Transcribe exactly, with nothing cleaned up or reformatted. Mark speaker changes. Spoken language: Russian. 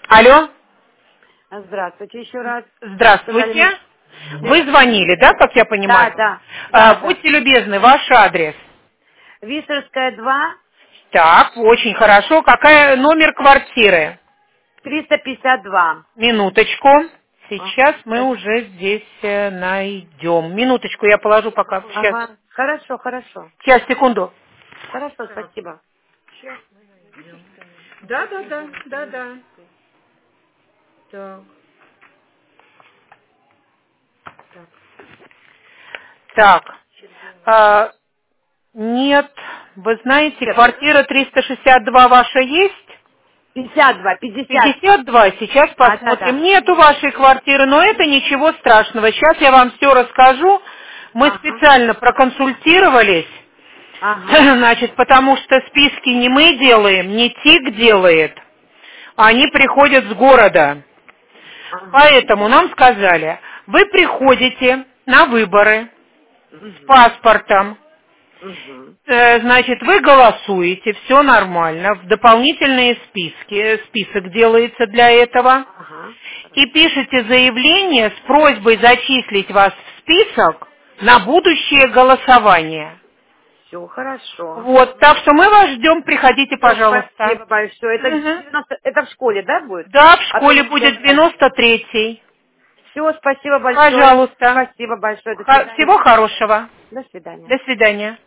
Speaker 1: Алло.
Speaker 2: Здравствуйте еще раз. Сказали,
Speaker 1: Здравствуйте. Вы звонили, да, как я
Speaker 2: да,
Speaker 1: понимаю?
Speaker 2: да,
Speaker 1: А,
Speaker 2: да, да.
Speaker 1: будьте любезны, ваш адрес.
Speaker 2: Виссарская два,
Speaker 1: Так, очень хорошо. Какая номер квартиры?
Speaker 2: триста пятьдесят два.
Speaker 1: Минуточку.
Speaker 2: Ага,
Speaker 1: Сейчас мы уже здесь э, найдем. Минуточку, я положу пока. Сейчас.
Speaker 2: ага. Хорошо, хорошо.
Speaker 1: Сейчас, секунду.
Speaker 2: Хорошо, спасибо.
Speaker 1: Да, да, да, да, да. Так. Так. А, нет, вы знаете, квартира триста шестьдесят два ваша есть?
Speaker 2: пятьдесят два, пятьдесят.
Speaker 1: пятьдесат два, сейчас
Speaker 2: А, да,
Speaker 1: посмотрим.
Speaker 2: да.
Speaker 1: Нету вашей квартиры, но это ничего страшного. Сейчас я вам все расскажу. Мы
Speaker 2: Ага,
Speaker 1: специально проконсультировались,
Speaker 2: ага,
Speaker 1: значит, потому что списки не мы делаем, не ТИК делает, они приходят с города.
Speaker 2: ага.
Speaker 1: Поэтому нам сказали, вы приходите на выборы с
Speaker 2: Угу,
Speaker 1: паспортом,
Speaker 2: угу.
Speaker 1: Э, значит, вы голосуете, все нормально, в дополнительные списки, э, список делается для этого,
Speaker 2: Ага,
Speaker 1: и
Speaker 2: хорошо.
Speaker 1: пишете заявление с просьбой зачислить вас в список на будущее голосование.
Speaker 2: Все хорошо.
Speaker 1: Вот, так что мы вас ждем, приходите,
Speaker 2: Все,
Speaker 1: пожалуйста.
Speaker 2: спасибо большое. Это,
Speaker 1: Мгм.
Speaker 2: девяносто это в школе, да, будет?
Speaker 1: Да, в
Speaker 2: А то
Speaker 1: школе
Speaker 2: не
Speaker 1: будет
Speaker 2: девяносто.
Speaker 1: девяносто третий.
Speaker 2: Все, спасибо большое.
Speaker 1: Пожалуйста.
Speaker 2: Спасибо большое. До
Speaker 1: Ха-
Speaker 2: свидания.
Speaker 1: Всего хорошего.
Speaker 2: До свидания.
Speaker 1: До свидания.